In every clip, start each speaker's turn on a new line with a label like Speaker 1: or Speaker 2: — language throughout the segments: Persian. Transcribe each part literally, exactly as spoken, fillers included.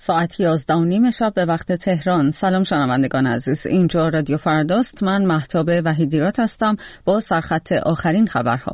Speaker 1: ساعت یازده و نیم شب به وقت تهران. سلام شنوندگان عزیز، اینجا رادیو فرداست. من مهتاب وحیدیرات هستم با سرخط آخرین خبرها.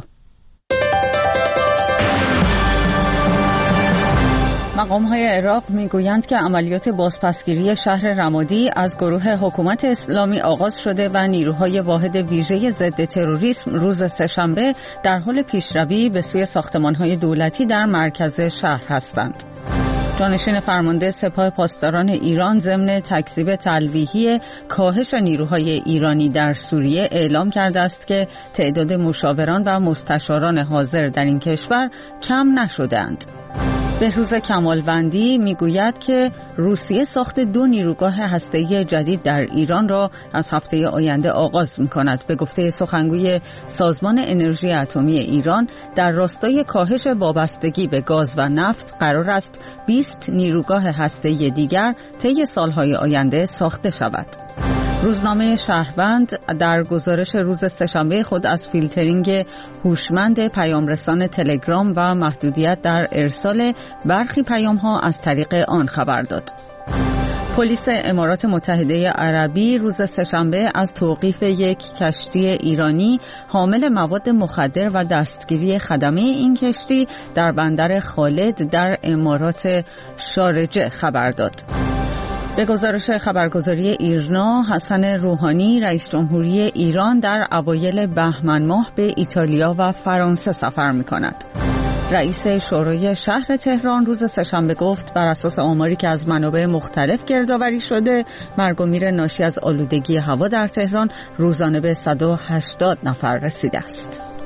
Speaker 1: مقام‌های عراق میگویند که عملیات بازپسگیری شهر رمادی از گروه حکومت اسلامی آغاز شده و نیروهای واحد ویژه ضد تروریسم روز سه‌شنبه در حال پیشروی به سوی ساختمان‌های دولتی در مرکز شهر هستند. جانشین فرمانده سپاه پاسداران ایران ضمن تکذیب تلویحی کاهش نیروهای ایرانی در سوریه اعلام کرده است که تعداد مشاوران و مستشاران حاضر در این کشور کم نشدند. بهروز کمالوندی میگوید که روسیه ساخت دو نیروگاه هسته‌ای جدید در ایران را از هفته آینده آغاز می‌کند. به گفته سخنگوی سازمان انرژی اتمی ایران، در راستای کاهش وابستگی به گاز و نفت قرار است بیست نیروگاه هسته‌ای دیگر طی سال‌های آینده ساخته شود. روزنامه شهروند در گزارش روز سه‌شنبه خود از فیلترینگ هوشمند پیامرسان تلگرام و محدودیت در ارسال برخی پیام‌ها از طریق آن خبر داد. پلیس امارات متحده عربی روز سه‌شنبه از توقیف یک کشتی ایرانی حامل مواد مخدر و دستگیری خدمه این کشتی در بندر خالد در امارات شارجه خبر داد. به گزارش خبرگزاری ایرنا، حسن روحانی رئیس جمهوری ایران در اوایل بهمن ماه به ایتالیا و فرانسه سفر می‌کند. رئیس شورای شهر تهران روز سه‌شنبه گفت بر اساس آماری که از منابع مختلف گردآوری شده، مرگ و میر ناشی از آلودگی هوا در تهران روزانه به صد و هشتاد نفر رسیده است.